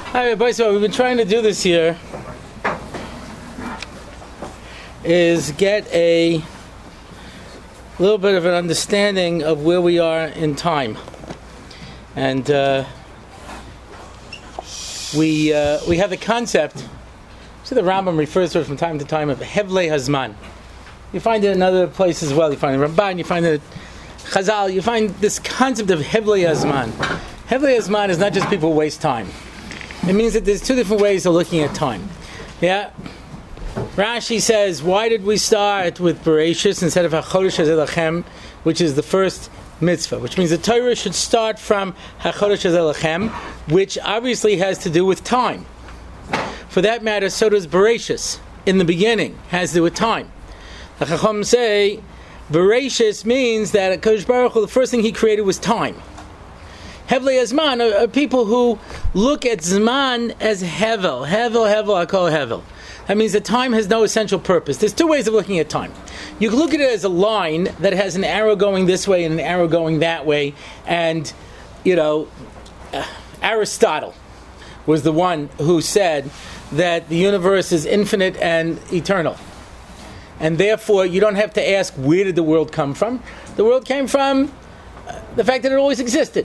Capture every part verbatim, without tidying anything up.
Hi, everybody. So what we've been trying to do this year is get a little bit of an understanding of where we are in time, and uh, we uh, we have the concept. So the Rambam refers to it from time to time of Hevlei Hazman. You find it in other places as well. You find it in Ramban. You find it in Chazal. You find this concept of Hevlei Hazman. Hevlei Hazman is not just people who waste time. It means that there's two different ways of looking at time. Yeah. Rashi says, why did we start with Bereshis instead of HaChodesh Hazeh Lachem, which is the first mitzvah, which means the Torah should start from HaChodesh Hazeh Lachem, which obviously has to do with time. For that matter, so does Bereshis, in the beginning, has to do with time. The Chacham say, Bereshis means that HaKadosh Baruch Hu, the first thing he created was time. Hevlei Hazman are, are people who look at Zman as Hevel. Hevel, Hevel, I call Hevel. That means that time has no essential purpose. There's two ways of looking at time. You can look at it as a line that has an arrow going this way and an arrow going that way. And, you know, uh, Aristotle was the one who said that the universe is infinite and eternal. And therefore, you don't have to ask, where did the world come from? The world came from uh, the fact that it always existed.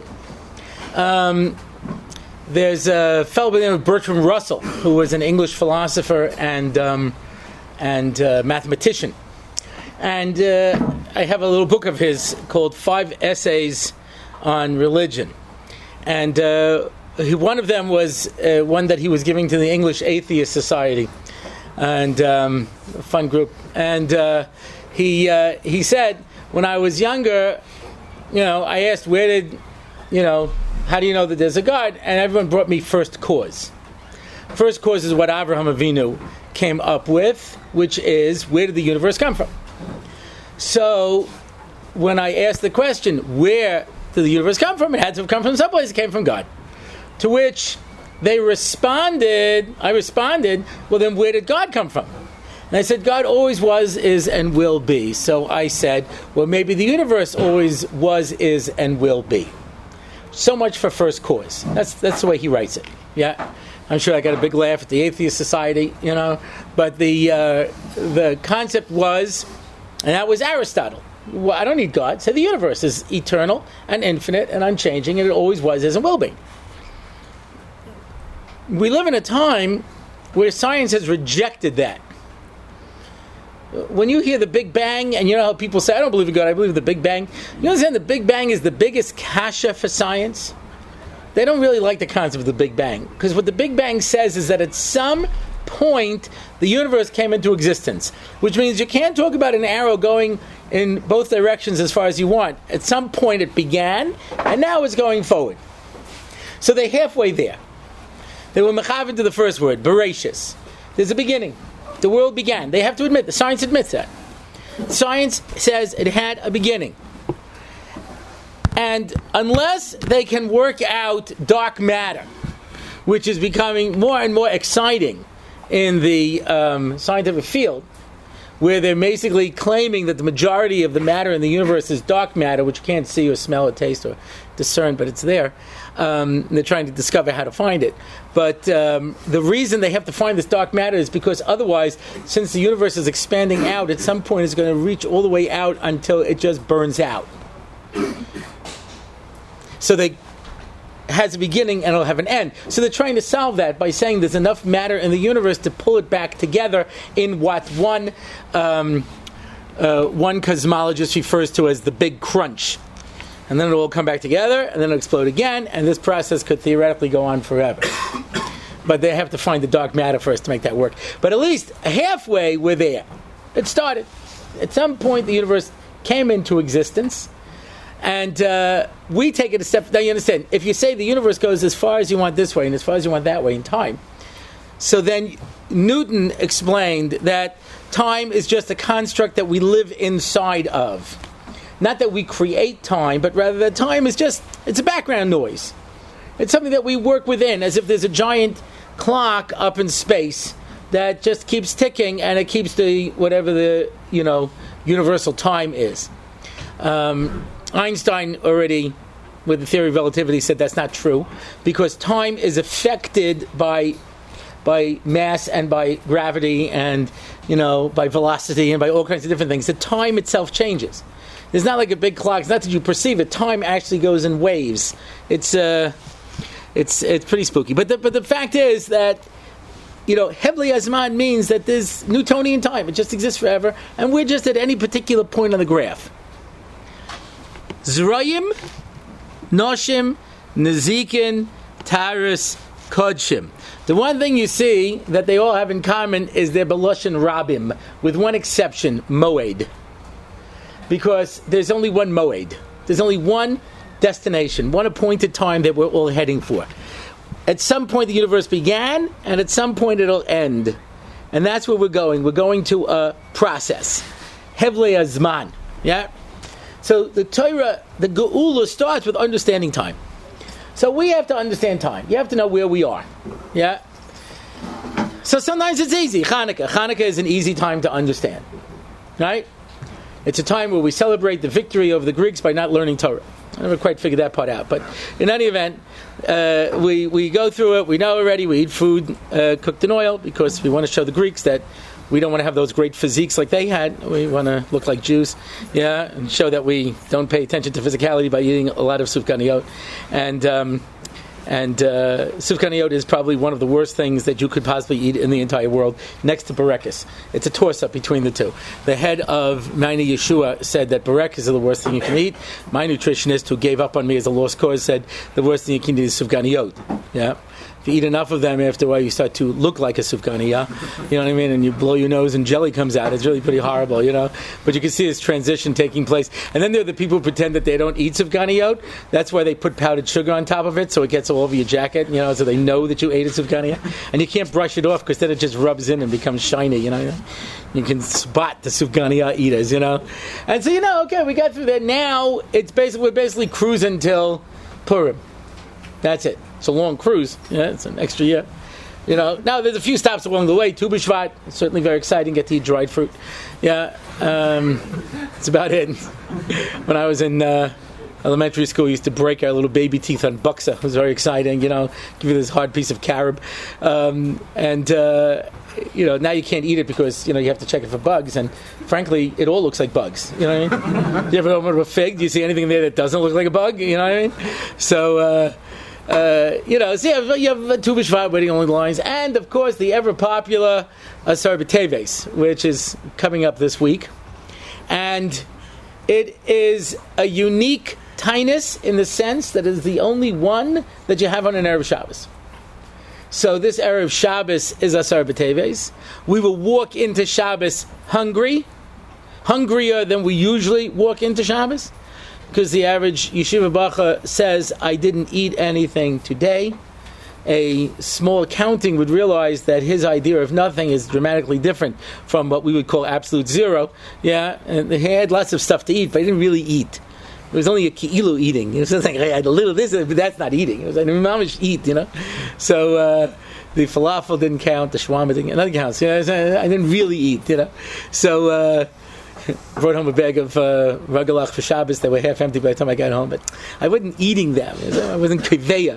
Um, there's a fellow by the name of Bertrand Russell, who was an English philosopher and um, and uh, mathematician. And uh, I have a little book of his called Five Essays on Religion. And uh, he, one of them was uh, one that he was giving to the English Atheist Society, and um, a fun group. And uh, he uh, he said, when I was younger, you know, I asked, where did, you know, how do you know that there's a God? And everyone brought me first cause. First cause is what Avraham Avinu came up with, which is, where did the universe come from? So, when I asked the question, where did the universe come from? It had to have come from someplace. It came from God. To which they responded, I responded, well then where did God come from? And I said, God always was, is, and will be. So I said, well maybe the universe always was, is, and will be. So much for first cause. That's that's the way he writes it. Yeah, I'm sure I got a big laugh at the Atheist Society, you know. But the uh, the concept was, and that was Aristotle. Well, I don't need God. So the universe is eternal and infinite and unchanging, and it always was, is, and will be. We live in a time where science has rejected that. When you hear the Big Bang, and you know how people say, I don't believe in God, I believe in the Big Bang. You understand the Big Bang is the biggest kasha for science? They don't really like the concept of the Big Bang. Because what the Big Bang says is that at some point, the universe came into existence. Which means you can't talk about an arrow going in both directions as far as you want. At some point it began, and now it's going forward. So they're halfway there. They were mechavan to the first word, Bereshis. There's a beginning. The world began. They have to admit, the science admits that. Science says it had a beginning. And unless they can work out dark matter, which is becoming more and more exciting in the um, scientific field, where they're basically claiming that the majority of the matter in the universe is dark matter, which you can't see or smell or taste or discern, but it's there. Um, they're trying to discover how to find it. But um, the reason they have to find this dark matter is because otherwise, since the universe is expanding out, at some point it's going to reach all the way out until it just burns out. So they has a beginning and it'll have an end. So they're trying to solve that by saying there's enough matter in the universe to pull it back together in what one um, uh, one cosmologist refers to as the Big Crunch. And then it'll all come back together, and then it'll explode again, and this process could theoretically go on forever. But they have to find the dark matter first to make that work. But at least halfway we're there. It started. At some point the universe came into existence, and uh, we take it a step. Now you understand, if you say the universe goes as far as you want this way and as far as you want that way in time, so then Newton explained that time is just a construct that we live inside of. Not that we create time, but rather that time is just, it's a background noise. It's something that we work within, as if there's a giant clock up in space that just keeps ticking, and it keeps the, whatever the, you know, universal time is. Um, Einstein already with the theory of relativity, said that's not true, because time is affected by by mass and by gravity and, you know, by velocity and by all kinds of different things. The time itself changes. It's not like a big clock. It's not that you perceive it. Time actually goes in waves. It's uh, it's it's pretty spooky. But the, but the fact is that, you know, Hevlei Hazman means that there's Newtonian time. It just exists forever, and we're just at any particular point on the graph. Zrayim, Noshim, Nezikin, Taurus, Kodshim. The one thing you see that they all have in common is their Beloshin Rabim, with one exception, Moed. Because there's only one Moed. There's only one destination, one appointed time that we're all heading for. At some point the universe began, and at some point it'll end. And that's where we're going. We're going to a process. Hevlei Hazman. Yeah? So the Torah, the Geula starts with understanding time. So we have to understand time. You have to know where we are. Yeah? So sometimes it's easy. Hanukkah. Hanukkah is an easy time to understand. Right? It's a time where we celebrate the victory over the Greeks by not learning Torah. I never quite figured that part out. But in any event, uh, we, we go through it. We know already. We eat food uh, cooked in oil because we want to show the Greeks that we don't want to have those great physiques like they had. We want to look like Jews, yeah, and show that we don't pay attention to physicality by eating a lot of sufganiyot. And um, and uh, sufganiyot is probably one of the worst things that you could possibly eat in the entire world, next to burekas. It's a toss-up between the two. The head of Ma'aneh Yeshua said that burekas are the worst thing you can eat. My nutritionist, who gave up on me as a lost cause, said the worst thing you can eat is sufganiyot. Yeah. If you eat enough of them, after a while you start to look like a sufganiya, you know what I mean? And you blow your nose and jelly comes out. It's really pretty horrible, you know? But you can see this transition taking place. And then there are the people who pretend that they don't eat sufganiyot. That's why they put powdered sugar on top of it, so it gets all over your jacket, you know, so they know that you ate a sufganiya. And you can't brush it off because then it just rubs in and becomes shiny, you know? You can spot the sufganiya eaters, you know? And so, you know, okay, we got through that. Now, it's basically, we're basically cruising till Purim. That's it. It's a long cruise. Yeah, it's an extra year. You know, now there's a few stops along the way. Tu B'Shvat, certainly very exciting. Get to eat dried fruit. Yeah, um, that's about it. When I was in uh, elementary school, we used to break our little baby teeth on buksa. It was very exciting. You know, give you this hard piece of carob, um, and uh, you know, now you can't eat it because you know you have to check it for bugs. And frankly, it all looks like bugs. You know what I mean? You ever open a fig? Do you see anything there that doesn't look like a bug? You know what I mean? So. Uh, Uh, you know, so you have, you have Tu B'Shvat waiting along the lines, and of course the ever popular Asar B'Teves, which is coming up this week, and it is a unique tinus in the sense that it is the only one that you have on an Erev Shabbos. So this Erev Shabbos is Asar B'Teves. We will walk into Shabbos hungry, hungrier than we usually walk into Shabbos. Because the average yeshiva bacha says, I didn't eat anything today. A small accounting would realize that his idea of nothing is dramatically different from what we would call absolute zero. Yeah, and he had lots of stuff to eat, but he didn't really eat. It was only a ki'ilu eating. It was just like, I had a little this, but that's not eating. It was like, mamish eat, you know. So uh, the falafel didn't count, the shawarma didn't count, nothing counts. You know, I didn't really eat, you know. So... Uh, brought home a bag of uh, ragalach for Shabbos. They were half empty by the time I got home, but I wasn't eating them. I wasn't kveya.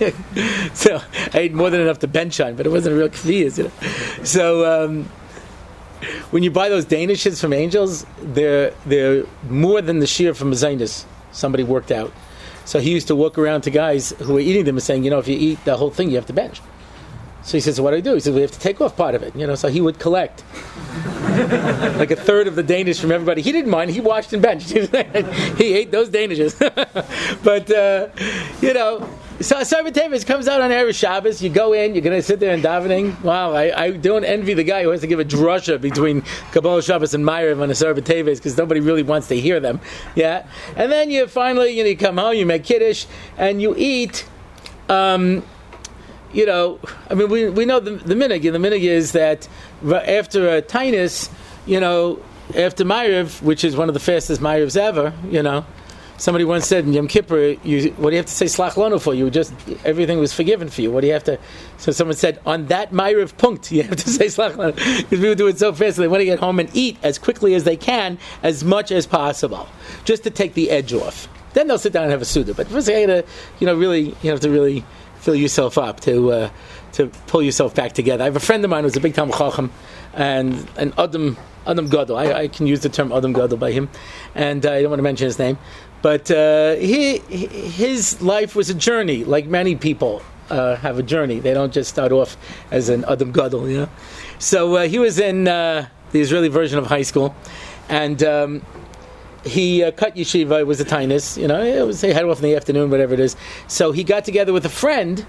So I ate more than enough to bench on, but it wasn't a real kveya. You know? So um, when you buy those Danishes from Angels, they're they're more than the shear from Zainis. Somebody worked out. So he used to walk around to guys who were eating them and saying, you know, if you eat the whole thing, you have to bench. So he says, so what do I do? He says, we have to take off part of it. You know, so he would collect like a third of the Danish from everybody. He didn't mind. He watched and benched. He ate those Danishes. But, uh, you know, so Asar B'Teves comes out on Erev Shabbos. You go in, you're going to sit there in davening. Wow, I, I don't envy the guy who has to give a drasha between Kabbalah Shabbos and Ma'ariv on Asar B'Teves because nobody really wants to hear them. Yeah. And then you finally, you know, you come home, you make Kiddush, and you eat... Um, You know, I mean, we we know the, the minig. The minig is that after a tinus, you know, after Ma'ariv, which is one of the fastest Ma'arivs ever, you know, somebody once said in Yom Kippur, you, what do you have to say Slach Lanu for? You just, everything was forgiven for you. What do you have to, so someone said, on that Ma'ariv punkt, you have to say Slach Lanu. Because people do it so fast, so they want to get home and eat as quickly as they can, as much as possible, just to take the edge off. Then they'll sit down and have a Suda. But first, you gotta, you know, really, you have to really fill yourself up to uh, to pull yourself back together. I have a friend of mine who's a big Talmid Chacham, and an Adam Adam Gadol. I, I can use the term Adam Gadol by him, and uh, I don't want to mention his name. But uh, he, his life was a journey, like many people uh, have a journey. They don't just start off as an Adam Gadol, you know. So uh, he was in uh, the Israeli version of high school, and um, he uh, cut yeshiva. It was a tainis, you know. It was, he had off in the afternoon, whatever it is. So he got together with a friend.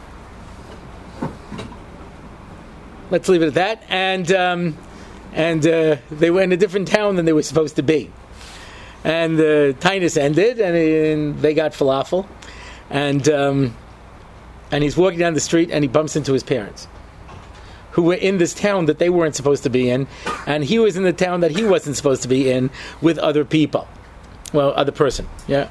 Let's leave it at that. And um, and uh, they were in a different town than they were supposed to be. And the tainis ended, and, he, and they got falafel. And um, and he's walking down the street, and he bumps into his parents, who were in this town that they weren't supposed to be in, and he was in the town that he wasn't supposed to be in with other people. Well, other person, yeah.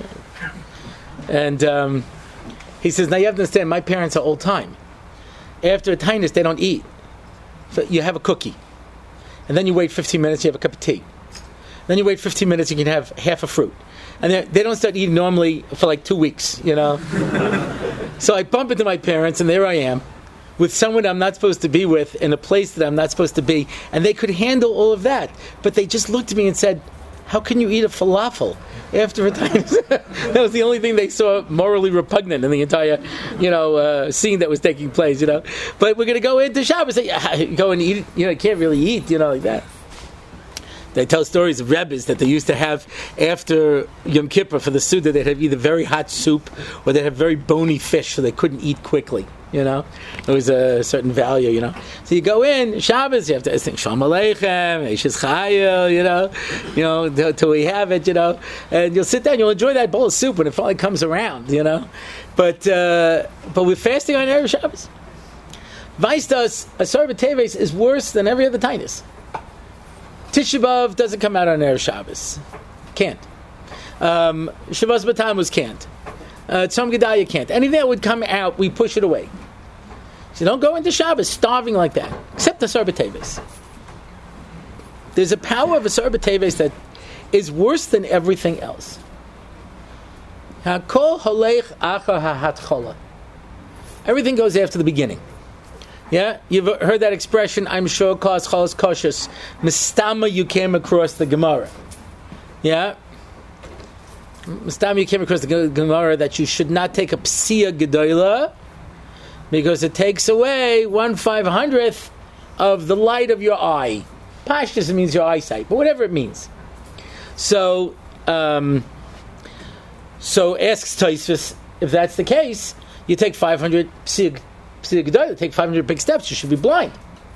And um, he says, now you have to understand, my parents are old time. After a tainis, they don't eat. So you have a cookie. And then you wait fifteen minutes, you have a cup of tea. Then you wait fifteen minutes, you can have half a fruit. And they don't start eating normally for like two weeks, you know. So I bump into my parents, and there I am, with someone I'm not supposed to be with, in a place that I'm not supposed to be. And they could handle all of that. But they just looked at me and said, how can you eat a falafel after a time? That was the only thing they saw morally repugnant in the entire, you know, uh, scene that was taking place, you know. But we're going to go into Shabbos, say, yeah, go and eat, you know, you can't really eat, you know, like that. They tell stories of Rebbes that they used to have after Yom Kippur for the Suda. They'd have either very hot soup or they'd have very bony fish, so they couldn't eat quickly. You know, there was a certain value. You know, so you go in Shabbos, you have to think Shalom Aleichem, Eishes Chayil. You know, you know till, till we have it. You know, and you'll sit down, you'll enjoy that bowl of soup when it finally comes around. You know, but uh, but we're fasting on Erev Shabbos. Vaistas Asar B'Teves is worse than every other tainis. Tisha B'Av doesn't come out on Erev Shabbos. Can't. Um, Shavuos B'Tammuz can't. Uh, Tzom Gedalia can't. Anything that would come out, we push it away. So don't go into Shabbos starving like that. Except Asar B'Teves. There's a power of Asar B'Teves that is worse than everything else. Hakol Holech Achar HaHatchola. Everything goes after the beginning. Yeah, you've heard that expression, I'm sure, Kos Cholos Koshus. Mistama, you came across the Gemara. Yeah? Mistama, you came across the Gemara that you should not take a Psiya Gedoyla because it takes away one five hundredth of the light of your eye. Pashtus means your eyesight, but whatever it means. So, um, so asks Tosfos, if that's the case, you take five hundred Psiya Gedoyla, take five hundred big steps, you should be blind.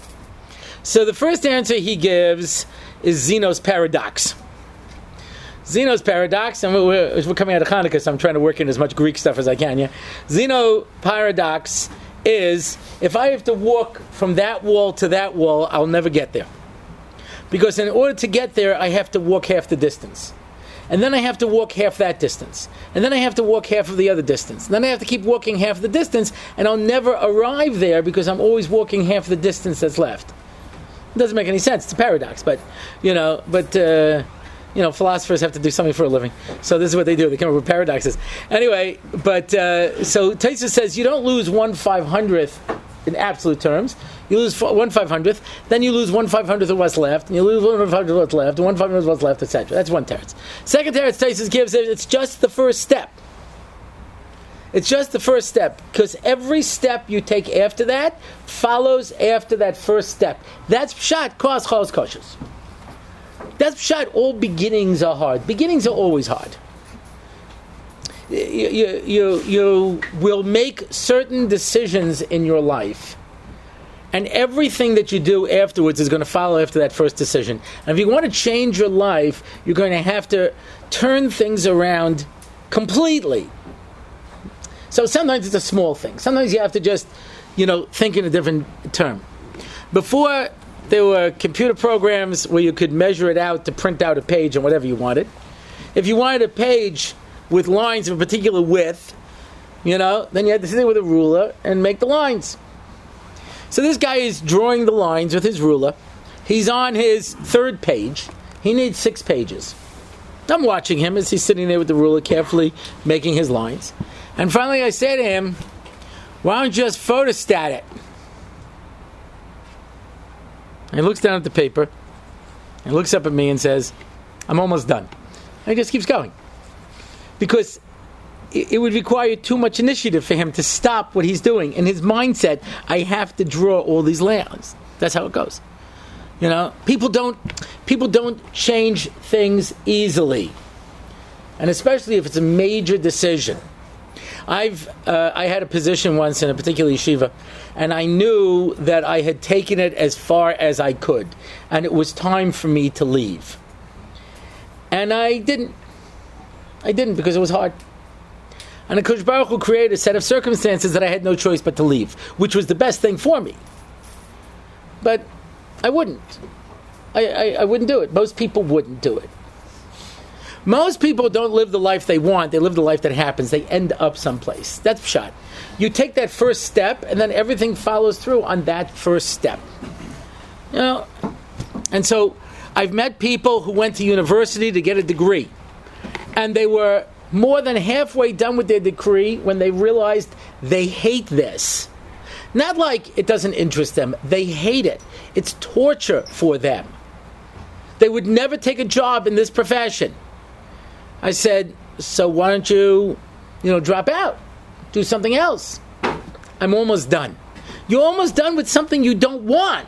So the first answer he gives is Zeno's paradox. Zeno's paradox, and we're, we're coming out of Hanukkah, so I'm trying to work in as much Greek stuff as I can. Yeah, Zeno paradox is, if I have to walk from that wall to that wall, I'll never get there. Because in order to get there, I have to walk half the distance. And then I have to walk half that distance. And then I have to walk half of the other distance. And then I have to keep walking half the distance, and I'll never arrive there because I'm always walking half the distance that's left. It doesn't make any sense. It's a paradox, but, you know, but... Uh, You know, philosophers have to do something for a living. So this is what they do. They come up with paradoxes. Anyway, but, uh, so Tosfos says you don't lose one five hundredth in absolute terms. You lose one five hundredth, then you lose one five hundredth of what's left, and you lose one five hundredth of what's left, and one five hundredth of what's left, et cetera. That's one teretz. Second teretz Tosfos gives it, it's just the first step. It's just the first step, because every step you take after that follows after that first step. That's pshat, kos, cholos, koshus. That's pshat. All beginnings are hard. Beginnings are always hard. You, you, you, you will make certain decisions in your life, and everything that you do afterwards is going to follow after that first decision. And if you want to change your life, you're going to have to turn things around completely. So sometimes it's a small thing. Sometimes you have to just, you know, think in a different term. Before, there were computer programs where you could measure it out to print out a page on whatever you wanted. If you wanted a page with lines of a particular width, you know, then you had to sit there with a ruler and make the lines. So this guy is drawing the lines with his ruler. He's on his third page. He needs six pages. So I'm watching him as he's sitting there with the ruler, carefully making his lines. And finally I say to him, why don't you just photostat it? And he looks down at the paper, and looks up at me and says, I'm almost done. And he just keeps going. Because it, it would require too much initiative for him to stop what he's doing. In his mindset, I have to draw all these lines. That's how it goes. You know, people don't people don't change things easily. And especially if it's a major decision. I've uh, I had a position once in a particular yeshiva, and I knew that I had taken it as far as I could, and it was time for me to leave. And I didn't. I didn't because it was hard. And the Kodesh Baruch Hu created a set of circumstances that I had no choice but to leave, which was the best thing for me. But I wouldn't. I, I, I wouldn't do it. Most people wouldn't do it. Most people don't live the life they want. They live the life that happens. They end up someplace. That's pshat. You take that first step, and then everything follows through on that first step. You know, and so I've met people who went to university to get a degree, and they were more than halfway done with their degree when they realized they hate this. Not like it doesn't interest them. They hate it. It's torture for them. They would never take a job in this profession. I said, so why don't you, you know, drop out? Do something else. I'm almost done. You're almost done with something you don't want.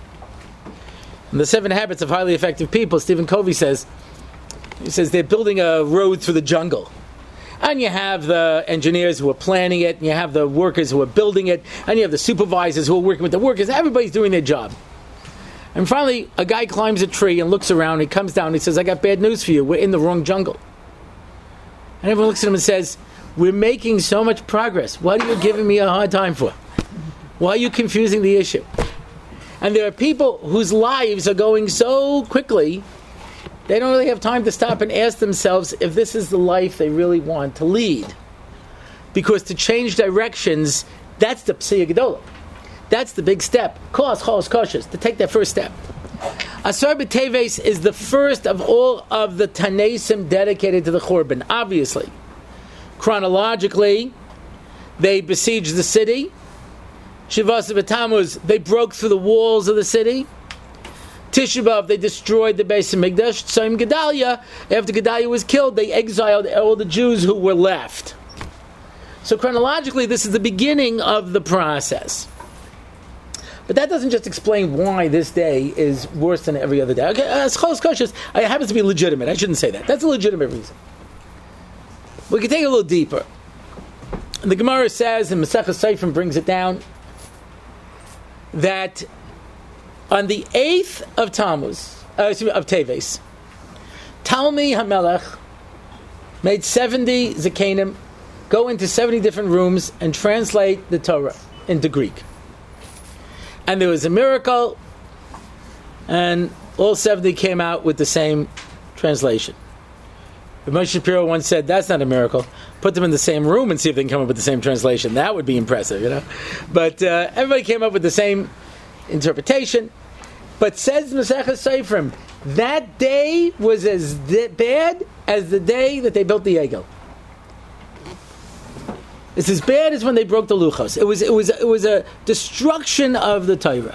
In the Seven Habits of Highly Effective People, Stephen Covey says, he says they're building a road through the jungle. And you have the engineers who are planning it, and you have the workers who are building it, and you have the supervisors who are working with the workers. Everybody's doing their job. And finally, a guy climbs a tree and looks around, he comes down, and he says, I got bad news for you. We're in the wrong jungle. And everyone looks at him and says, we're making so much progress. What are you giving me a hard time for? Why are you confusing the issue? And there are people whose lives are going so quickly, they don't really have time to stop and ask themselves if this is the life they really want to lead. Because to change directions, that's the Psiya Gedola. That's the big step. Kos, chos, koshes, to take that first step. Asar B'Teves is the first of all of the Tanesim dedicated to the Churban, obviously. Chronologically, they besieged the city. Shivas B'Tammuz, they broke through the walls of the city. Tisha B'Av, they destroyed the Beis Hamikdash. Tzom Gedalia, after Gedalia was killed, they exiled all the Jews who were left. So chronologically, this is the beginning of the process. But that doesn't just explain why this day is worse than every other day. Okay, uh, Schos Koshes, it happens to be legitimate. I shouldn't say that. That's a legitimate reason. We can take it a little deeper. The Gemara says, and Maseches Seifrim brings it down, that on the eighth of Tammuz, uh, excuse me, of Teves, Talmi HaMelech made seventy Zakenim go into seventy different rooms and translate the Torah into Greek. And there was a miracle, and all seventy came out with the same translation. But Moshe Shapiro once said, that's not a miracle. Put them in the same room and see if they can come up with the same translation. That would be impressive, you know. But uh, everybody came up with the same interpretation. But says Maseches Seifrim, that day was as di- bad as the day that they built the Egel. It's as bad as when they broke the Luchos. It was, it was, it was a destruction of the Torah.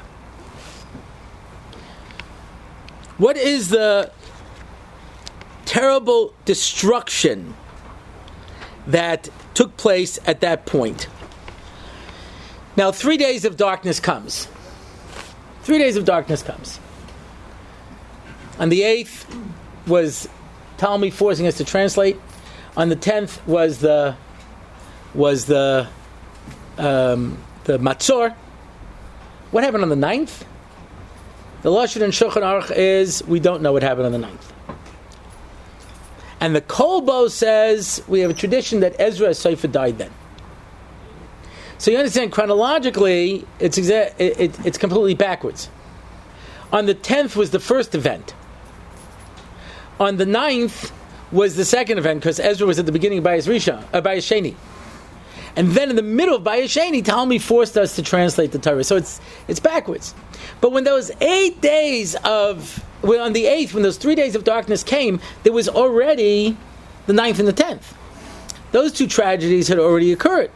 What is the terrible destruction that took place at that point? Now, three days of darkness comes. Three days of darkness comes. On the eighth was Talmi forcing us to translate. On the tenth was the was the um, the Matzor. What happened on the ninth? The Lashon and Shulchan Aruch is we don't know what happened on the ninth. And the Kolbo says we have a tradition that Ezra Sofer died then. So you understand chronologically, it's exa- it, it, it's completely backwards. On the tenth was the first event. On the ninth was the second event because Ezra was at the beginning of Bayis Rishon, uh, Bayis Sheni. And then in the middle of Bayis Sheni, Talmi forced us to translate the Torah. So it's it's backwards. But when those eight days of well, on the eighth, when those three days of darkness came, there was already the ninth and the tenth. Those two tragedies had already occurred.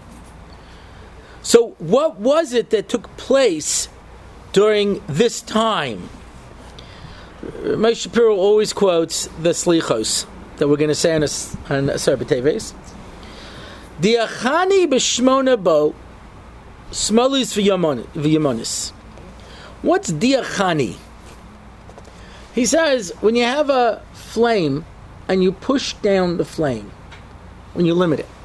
So what was it that took place during this time? Moshe Shapiro always quotes the Slichos that we're going to say on a, on Asar B'Teves. Diachani b'shmona bo smolis v'yamonis. What's diachani? He says, when you have a flame and you push down the flame, when you limit it.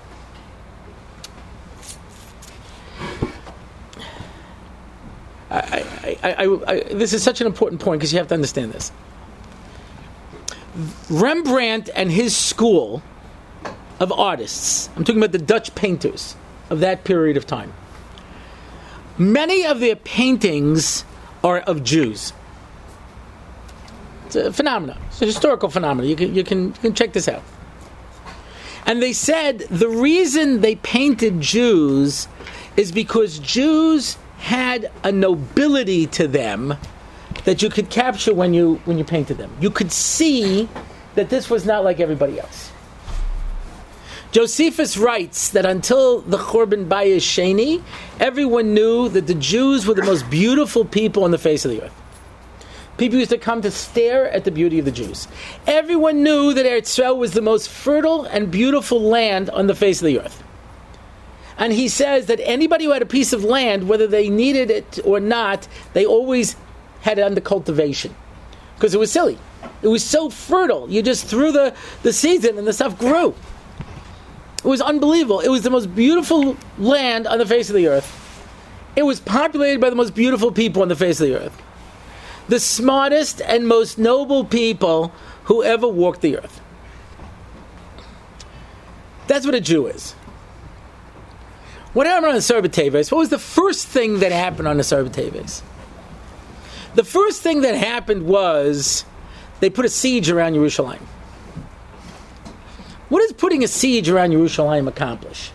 I, I, I, I, I, this is such an important point because you have to understand this. Rembrandt and his school of artists, I'm talking about the Dutch painters of that period of time, many of their paintings are of Jews. It's a phenomenon. It's a historical phenomenon. You can, you can, you can check this out. And they said the reason they painted Jews is because Jews had a nobility to them that you could capture when you when you painted them. You could see that this was not like everybody else. Josephus writes that until the Churban Bayis Sheni, everyone knew that the Jews were the most beautiful people on the face of the earth. People used to come to stare at the beauty of the Jews. Everyone knew that Eretz Yisrael was the most fertile and beautiful land on the face of the earth. And he says that anybody who had a piece of land, whether they needed it or not, they always had it under cultivation. Because it was silly. It was so fertile. You just threw the, the seeds in and the stuff grew. It was unbelievable. It was the most beautiful land on the face of the earth. It was populated by the most beautiful people on the face of the earth. The smartest and most noble people who ever walked the earth. That's what a Jew is. What happened on the Asar B'Teves? What was the first thing that happened on the Asar B'Teves? The first thing that happened was they put a siege around Yerushalayim. What does putting a siege around Yerushalayim accomplish?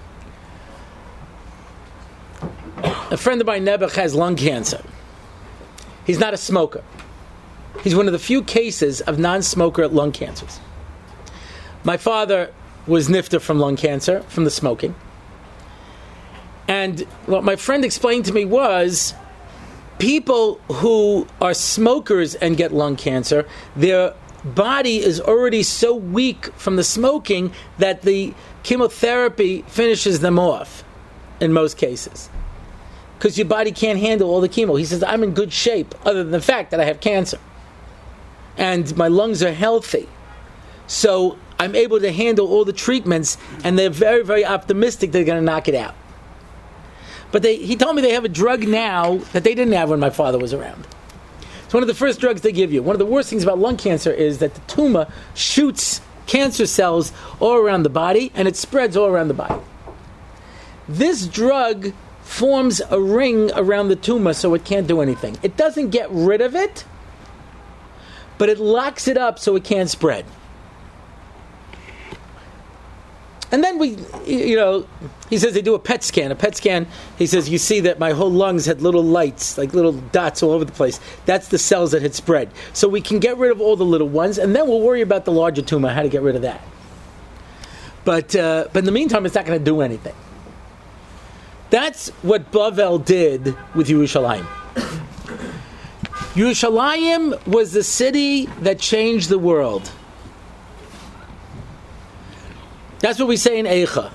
A friend of mine, Nebuch, has lung cancer. He's not a smoker. He's one of the few cases of non-smoker lung cancers. My father was nifter from lung cancer, from the smoking. And what my friend explained to me was, people who are smokers and get lung cancer, their body is already so weak from the smoking that the chemotherapy finishes them off, in most cases. Because your body can't handle all the chemo. He says, I'm in good shape, other than the fact that I have cancer. And my lungs are healthy. So I'm able to handle all the treatments, and they're very, very optimistic they're going to knock it out. But they, he told me they have a drug now that they didn't have when my father was around. It's one of the first drugs they give you. One of the worst things about lung cancer is that the tumor shoots cancer cells all around the body, and it spreads all around the body. This drug forms a ring around the tumor so it can't do anything. It doesn't get rid of it, but it locks it up so it can't spread. And then we, you know, he says they do a P E T scan. A P E T scan, he says, you see that my whole lungs had little lights, like little dots all over the place. That's the cells that had spread. So we can get rid of all the little ones, and then we'll worry about the larger tumor, how to get rid of that. But, uh, but in the meantime, it's not going to do anything. That's what Bavel did with Yerushalayim. Yerushalayim was the city that changed the world. That's what we say in Eicha.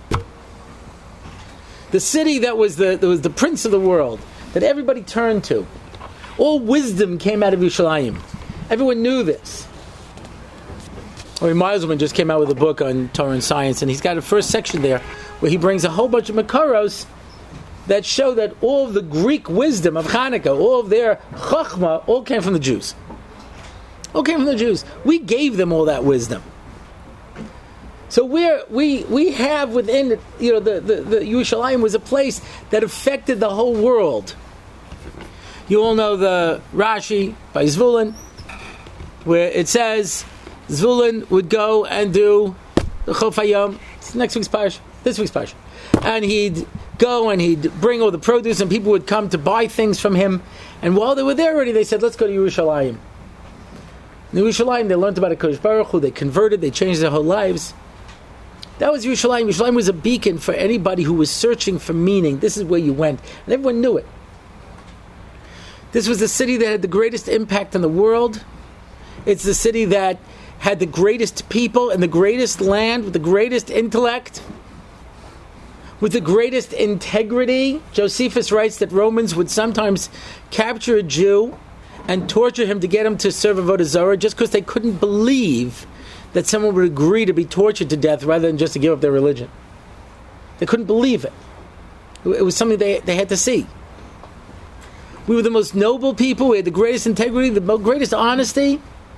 The city that was the that was the prince of the world, that everybody turned to. All wisdom came out of Yerushalayim. Everyone knew this. Or Meiselman just came out with a book on Torah and science, and he's got a first section there where he brings a whole bunch of Makaros that show that all of the Greek wisdom of Hanukkah, all of their Chachma, all came from the Jews. All came from the Jews. We gave them all that wisdom. So we're, we we have within, you know, the, the, the Yerushalayim was a place that affected the whole world. You all know the Rashi by Zvulun, where it says Zvulun would go and do the Chof Hayom. It's next week's parsha, this week's parsha. and he'd go and he'd bring all the produce, and people would come to buy things from him. And while they were there already, they said, let's go to Yerushalayim. In Yerushalayim, they learned about HaKadosh Baruch Hu, they converted, they changed their whole lives. That was Yerushalayim. Yerushalayim was a beacon for anybody who was searching for meaning. This is where you went. And everyone knew it. This was the city that had the greatest impact on the world. It's the city that had the greatest people and the greatest land with the greatest intellect, with the greatest integrity. Josephus writes that Romans would sometimes capture a Jew and torture him to get him to serve Avodah Zarah just because they couldn't believe that someone would agree to be tortured to death rather than just to give up their religion. They couldn't believe it. It was something they, they had to see. We were the most noble people. We had the greatest integrity, the greatest honesty.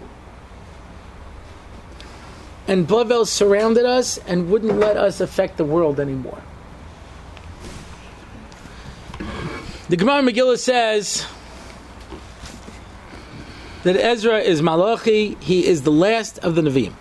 And Bavel surrounded us and wouldn't let us affect the world anymore. The Gemara Megillah says that Ezra is Malachi. He is the last of the Nevi'im.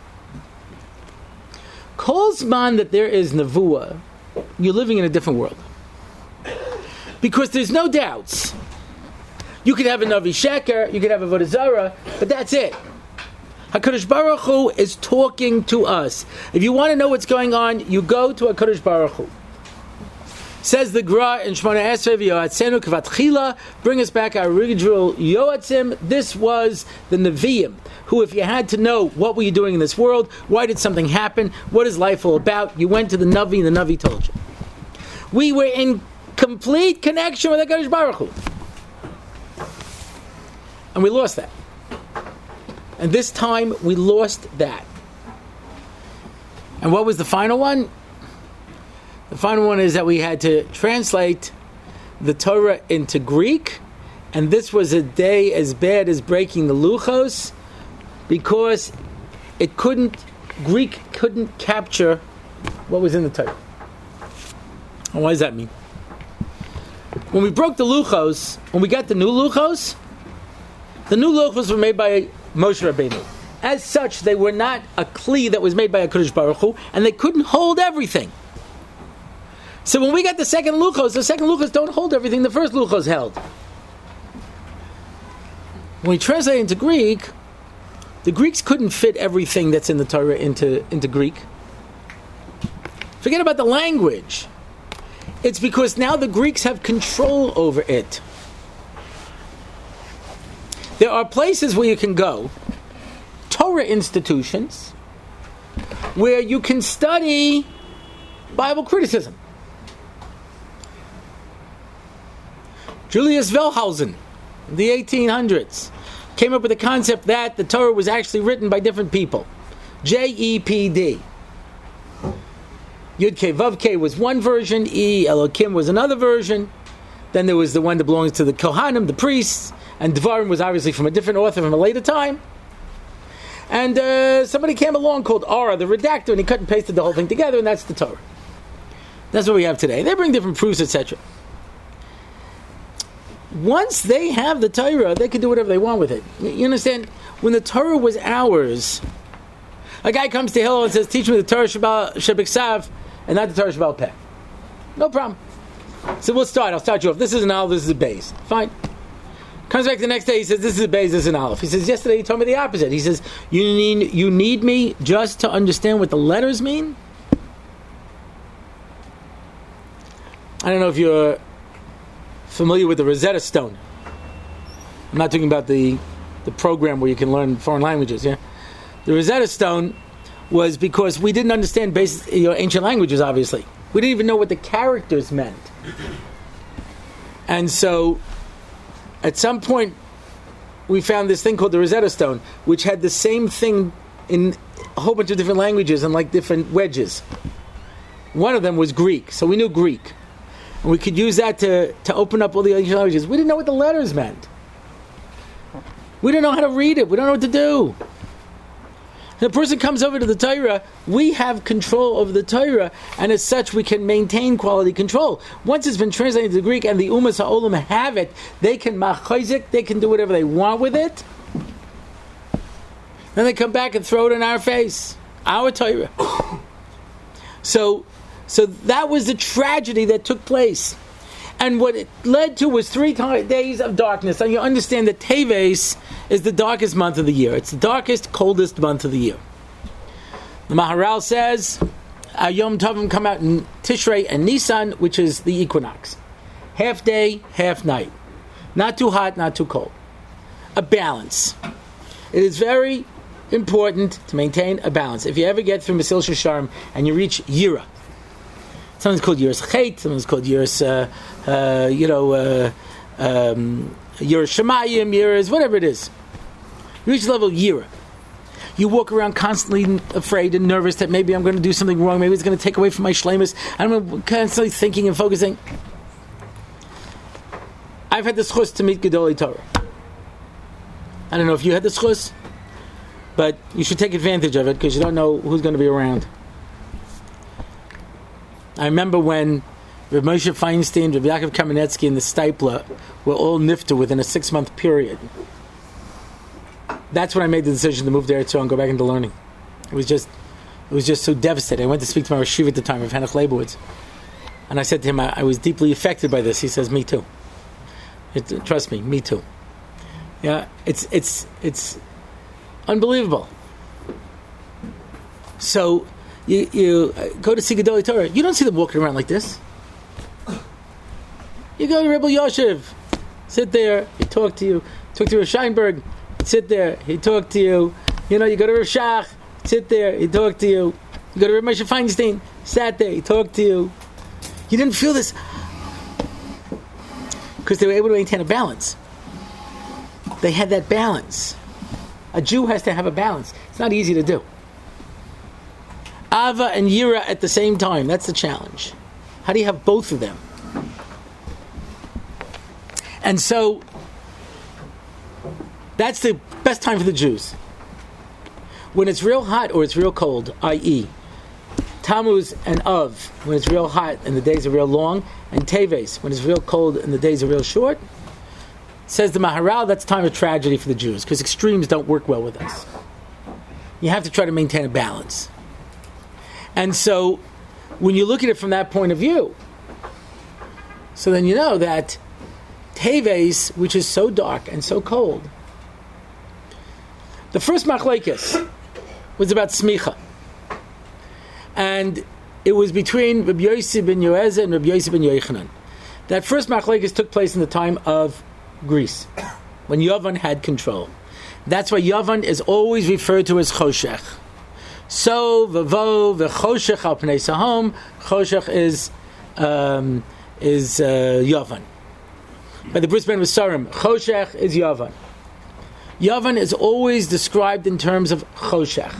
Calls man that there is Nevuah, you're living in a different world. Because there's no doubts. You could have a Navi Sheker, you could have a Avodah Zarah, but that's it. HaKadosh Baruch Hu is talking to us. If you want to know what's going on, you go to HaKadosh Baruch Hu. Says the Gra in Shmona Esrei Yoatzenu Kvatchila, bring us back our original Yoatzim. This was the Nevi'im, who, if you had to know what were you doing in this world, why did something happen, what is life all about, you went to the Navi and the Navi told you. We were in complete connection with HaKadosh Baruch Hu. And we lost that. And this time, we lost that. And what was the final one? The final one is that we had to translate the Torah into Greek. And this was a day as bad as breaking the Luchos, because it couldn't, Greek couldn't capture what was in the Torah. And what does that mean? When we broke the Luchos, when we got the new Luchos, the new Luchos were made by Moshe Rabbeinu. As such, they were not a kli that was made by HaKadosh Baruch Hu, and they couldn't hold everything. So when we got the second Luchos, the second Luchos don't hold everything the first Luchos held. When we translate into Greek, the Greeks couldn't fit everything that's in the Torah into, into Greek. Forget about the language. It's because now the Greeks have control over it. There are places where you can go, Torah institutions, where you can study Bible criticism. Julius Wellhausen, in the eighteen hundreds, came up with the concept that the Torah was actually written by different people. J E P D. Yud K Vav K was one version, E Elokim was another version. Then there was the one that belongs to the Kohanim, the priests, and Dvarim was obviously from a different author from a later time. And uh, somebody came along called Ara, the redactor, and he cut and pasted the whole thing together, and that's the Torah. That's what we have today. They bring different proofs, et cetera. Once they have the Torah, they can do whatever they want with it. You understand? When the Torah was ours, a guy comes to Hillel and says, teach me the Torah Shebiksav, and not the Torah Shebal Peh. No problem. So we'll start. I'll start you off. This is an Aleph, this is a base. Fine. Comes back the next day, he says, this is a base, this is an Aleph. He says, yesterday you told me the opposite. He says, you need, you need me just to understand what the letters mean? I don't know if you're familiar with the Rosetta Stone. I'm not talking about the the program where you can learn foreign languages, yeah? The Rosetta Stone was because we didn't understand basic, you know, ancient languages, obviously. We didn't even know what the characters meant. And so, at some point, we found this thing called the Rosetta Stone, which had the same thing in a whole bunch of different languages and like different wedges. One of them was Greek, so we knew Greek. And we could use that to, to open up all the ancient languages. We didn't know what the letters meant. We didn't know how to read it. We don't know what to do. And a person comes over to the Torah, we have control over the Torah, and as such we can maintain quality control. Once it's been translated to Greek and the Umas HaOlam have it, they can machazik, they can do whatever they want with it. Then they come back and throw it in our face. Our Torah. So, So that was the tragedy that took place. And what it led to was three t- days of darkness. And you understand that Teves is the darkest month of the year. It's the darkest, coldest month of the year. The Maharal says, our Yom Tovim come out in Tishrei and Nisan, which is the equinox. Half day, half night. Not too hot, not too cold. A balance. It is very important to maintain a balance. If you ever get through Mesil Shasharm and you reach Yira, something's called Yiras Chet, something's called Yiras, uh, uh, you know, uh, um, Yiras Shemayim, Yiras, whatever it is. You reach the level of Yira. You walk around constantly afraid and nervous that maybe I'm going to do something wrong, maybe it's going to take away from my shleimus. I'm constantly thinking and focusing. I've had the schus to meet Gedolei Torah. I don't know if you had the schus, but you should take advantage of it because you don't know who's going to be around. I remember when Reb Moshe Feinstein, Reb Yaakov Kamenetsky, and the Stipler were all nifta within a six-month period. That's when I made the decision to move to Eretz Yisrael and go back into learning. It was just, it was just so devastating. I went to speak to my Rosh Yeshiva at the time, Rav Henoch Leibowitz, and I said to him, I, I was deeply affected by this. He says, "Me too. It, trust me, me too." Yeah, it's it's it's unbelievable. So you you go to see Gedolei Torah. You don't see them walking around like this. You go to Rebbe Yoshev, sit there, he talk to you. Talk to Rav Scheinberg, sit there, he talk to you. You know, you go to Rav Shach, sit there, he talk to you. You go to Rav Moshe Feinstein, sat there, he talked to you. You didn't feel this because they were able to maintain a balance. They had that balance. A Jew has to have a balance. It's not easy to do. Ava and Yira at the same time. That's the challenge. How do you have both of them? And so, that's the best time for the Jews. When it's real hot or it's real cold, that is, Tammuz and Av, when it's real hot and the days are real long, and Teves, when it's real cold and the days are real short, says the Maharal, that's time of tragedy for the Jews, because extremes don't work well with us. You have to try to maintain a balance. And so, when you look at it from that point of view, so then you know that Teves, which is so dark and so cold, the first machlekes was about smicha. And it was between Rabbi Yossi ben Yoezeh and Rabbi Yossi ben Yochanan. That first machlekes took place in the time of Greece, when Yavan had control. That's why Yavan is always referred to as Choshech. So, v'vo, v'choshech al pnei sahom, Choshech is, um, is uh, Yavan. By the Bris Ben Sarim, Choshech is Yavan. Yavan is always described in terms of Choshech.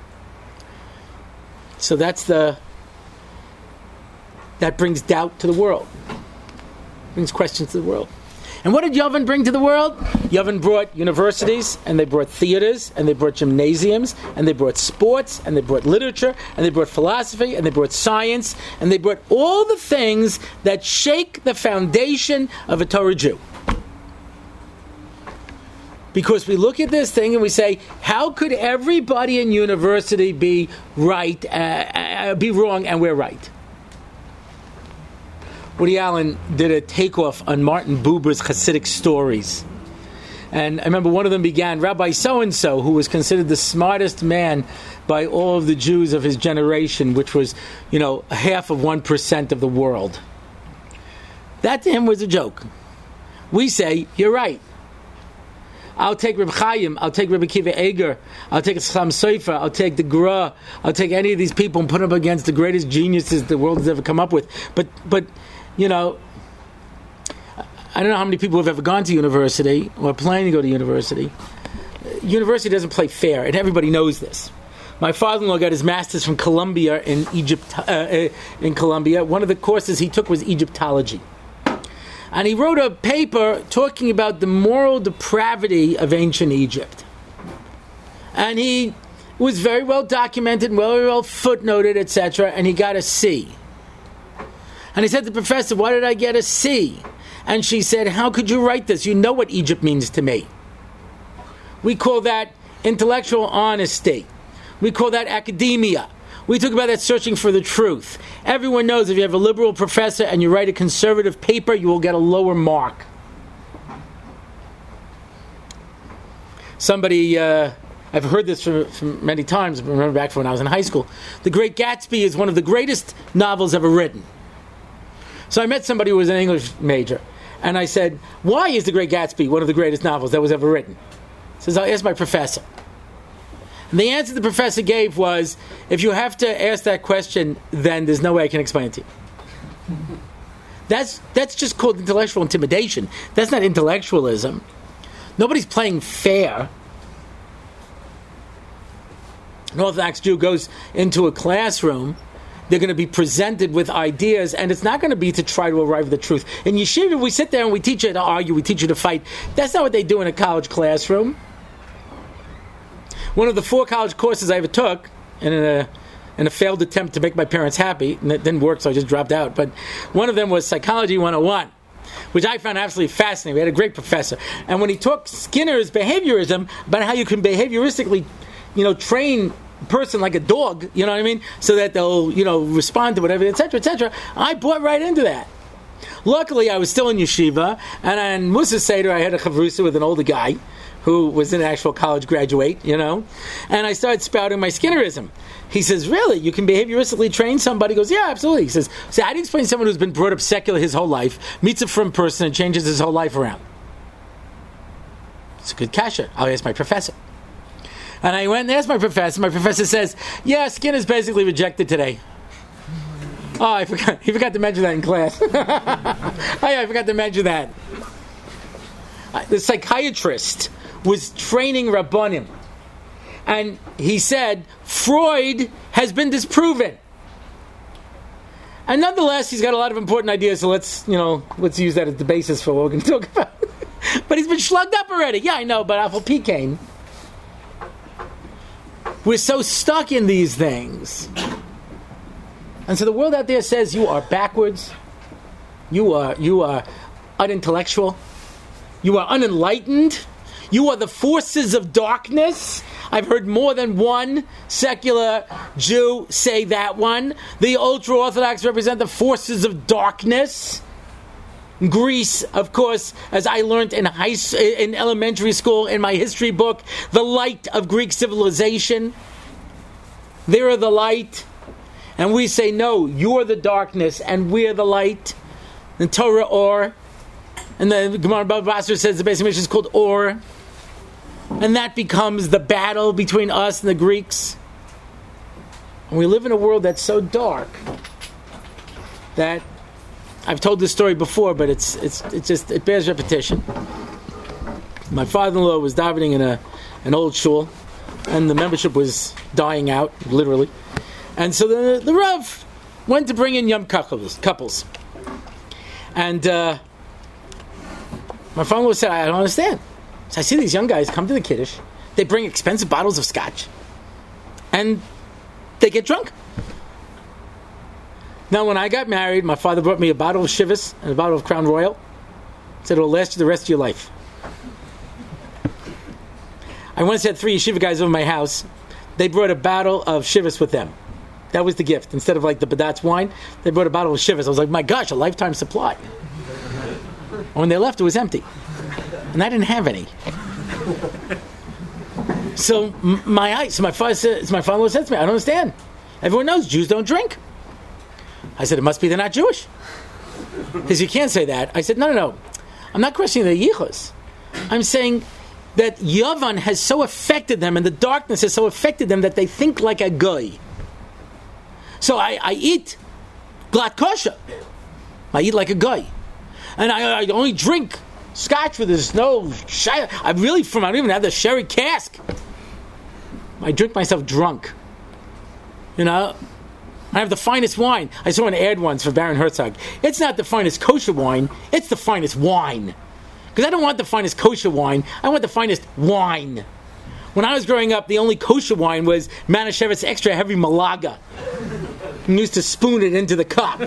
So that's the, that brings doubt to the world. Brings questions to the world. And what did Yavan bring to the world? Yavan brought universities, and they brought theaters, and they brought gymnasiums, and they brought sports, and they brought literature, and they brought philosophy, and they brought science, and they brought all the things that shake the foundation of a Torah Jew. Because we look at this thing and we say, how could everybody in university be right, uh, uh, be wrong, and we're right? Woody Allen did a takeoff on Martin Buber's Hasidic stories. And I remember one of them began, Rabbi so-and-so, who was considered the smartest man by all of the Jews of his generation, which was, you know, half of one percent of the world. That to him was a joke. We say, you're right. I'll take Reb Chaim, I'll take Rebbe Kiva Eger, I'll take Chaim Sofer, I'll take the Gra, I'll take any of these people and put them up against the greatest geniuses the world has ever come up with. But, but you know, I don't know how many people have ever gone to university or planning to go to university. University doesn't play fair, and everybody knows this. My father-in-law got his master's from Columbia in Egypt. Uh, in Columbia, one of the courses he took was Egyptology. And he wrote a paper talking about the moral depravity of ancient Egypt. And he was very well documented, very well footnoted, et cetera, and he got a C. And he said to the professor, why did I get a C? And she said, how could you write this? You know what Egypt means to me. We call that intellectual honesty. We call that academia. We talk about that searching for the truth. Everyone knows if you have a liberal professor and you write a conservative paper, you will get a lower mark. Somebody, uh, I've heard this from, from many times, I remember back from when I was in high school. The Great Gatsby is one of the greatest novels ever written. So I met somebody who was an English major, and I said, why is The Great Gatsby one of the greatest novels that was ever written? He says, I'll ask my professor. And the answer the professor gave was, if you have to ask that question, then there's no way I can explain it to you. That's, that's just called intellectual intimidation. That's not intellectualism. Nobody's playing fair. An Orthodox Jew goes into a classroom, they're going to be presented with ideas, and it's not going to be to try to arrive at the truth. In yeshiva, we sit there and we teach you to argue, we teach you to fight. That's not what they do in a college classroom. One of the four college courses I ever took, in a, in a failed attempt to make my parents happy, and it didn't work, so I just dropped out, but one of them was Psychology one oh one, which I found absolutely fascinating. We had a great professor. And when he taught Skinner's behaviorism, about how you can behavioristically, you know, train a person like a dog, you know what I mean, so that they'll, you know, respond to whatever, et cetera, et cetera, I bought right into that. Luckily, I was still in yeshiva, and on Musa Seder, I had a chavrusa with an older guy, who was an actual college graduate, you know, and I started spouting my Skinnerism. He says, really? You can behavioristically train somebody? He goes, yeah, absolutely. He says, so how do you explain someone who's been brought up secular his whole life, meets a frum person, and changes his whole life around? It's a good kasha. I'll ask my professor. And I went and asked my professor. My professor says, yeah, Skinner's basically rejected today. Oh, I forgot. He forgot to mention that in class. Oh, yeah, I forgot to mention that. The psychiatrist was training Rabbanim. And he said, Freud has been disproven. And nonetheless, he's got a lot of important ideas, so let's, you know, let's use that as the basis for what we're going to talk about. But he's been slugged up already. Yeah, I know, but Afal Pikain. We're so stuck in these things. And so the world out there says you are backwards, you are you are unintellectual, you are unenlightened, you are the forces of darkness. I've heard more than one secular Jew say that one. The ultra-Orthodox represent the forces of darkness. Greece, of course, as I learned in high in elementary school in my history book, the light of Greek civilization. They're the light. And we say, no, you're the darkness, and we're the light. The Torah Or. And the Gemara Bava Basra says the basic mission is called Or. And that becomes the battle between us and the Greeks. And we live in a world that's so dark that I've told this story before, but it's it's it's just it bears repetition. My father-in-law was davening in a an old shul, and the membership was dying out, literally. And so the the Rav went to bring in young couples, couples. and uh, my father-in-law said, "I don't understand." So I see these young guys come to the Kiddush, they bring expensive bottles of scotch, and they get drunk. Now, when I got married, my father brought me a bottle of Chivas and a bottle of Crown Royal. Said it'll last you the rest of your life. I once had three yeshiva guys over my house. They brought a bottle of Chivas with them. That was the gift. Instead of like the Badatz wine, they brought a bottle of Chivas. I was like, my gosh, a lifetime supply. And when they left, it was empty. And I didn't have any. So my eyes, so my father said, my father said to me, I don't understand. Everyone knows Jews don't drink. I said, it must be they're not Jewish. Because you can't say that. I said, no, no, no. I'm not questioning the yichus. I'm saying that Yavan has so affected them, and the darkness has so affected them that they think like a guy. So I, I eat glat kosher. I eat like a guy. And I, I only drink scotch with this no shy. I really, from I don't even have the sherry cask. I drink myself drunk. You know? I have the finest wine. I saw an ad once for Baron Herzog. It's not the finest kosher wine. It's the finest wine. Because I don't want the finest kosher wine. I want the finest wine. When I was growing up, the only kosher wine was Manischewitz Extra Heavy Malaga. And used to spoon it into the cup.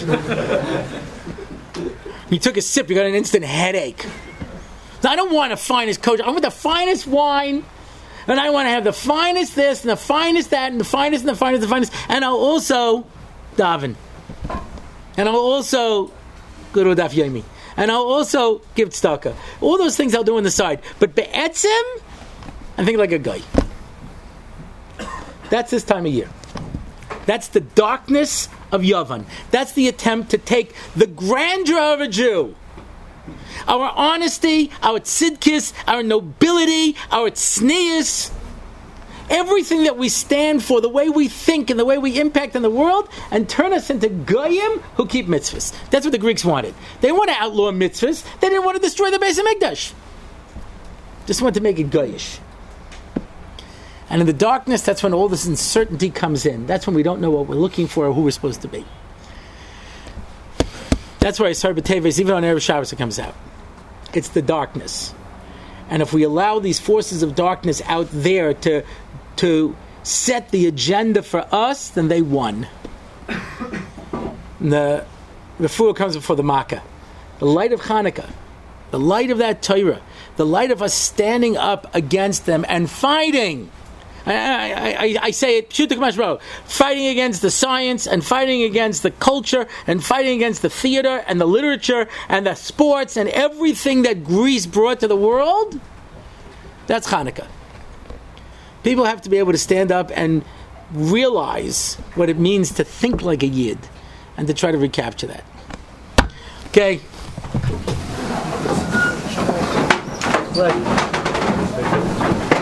You took a sip, you got an instant headache. Now, I don't want the finest kosher. I want the finest wine. And I want to have the finest this and the finest that and the finest and the finest and the finest. And I'll also daven. And I'll also go to Daf Yomi. And I'll also give tzedakah. All those things I'll do on the side. But be'etzim, I think like a guy. That's this time of year. That's the darkness of Yavan. That's the attempt to take the grandeur of a Jew. Our honesty, our tzidkis, our nobility, our tznius, everything that we stand for, the way we think and the way we impact in the world, and turn us into goyim who keep mitzvahs. That's what the Greeks wanted. They want to outlaw mitzvahs. They didn't want to destroy the Beis HaMikdash. Just wanted to make it goyish. And in the darkness, that's when all this uncertainty comes in. That's when we don't know what we're looking for or who we're supposed to be. That's why Asar B'Teves, even on Erev Shabbos, it comes out. It's the darkness. And if we allow these forces of darkness out there to, to set the agenda for us, then they won. And the the fool comes before the Makkah. The light of Hanukkah, the light of that Torah, the light of us standing up against them and fighting. I, I, I, I say it, shoot the Kamashro, fighting against the science and fighting against the culture and fighting against the theater and the literature and the sports and everything that Greece brought to the world. That's Hanukkah. People have to be able to stand up and realize what it means to think like a Yid and to try to recapture that. Okay. Right.